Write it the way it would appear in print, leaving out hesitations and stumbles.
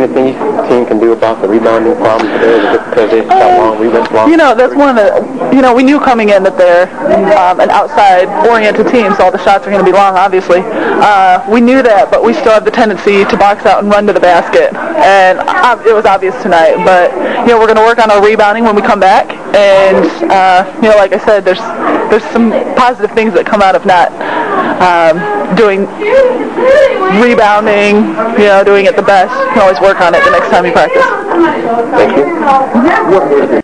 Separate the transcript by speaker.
Speaker 1: anything the team can do about the rebounding problem today? Is it because they shot long, rebound long?
Speaker 2: That's one of the, we knew coming in that they're an outside-oriented team, so all the shots are going to be long, obviously. We knew that, but we still have the tendency to box out and run to the basket, and it was obvious tonight. But, we're going to work on our rebounding when we come back, and, like I said, there's some positive things that come out of not doing rebounding, doing it the best. You can always work on it the next time you practice.
Speaker 1: Thank you.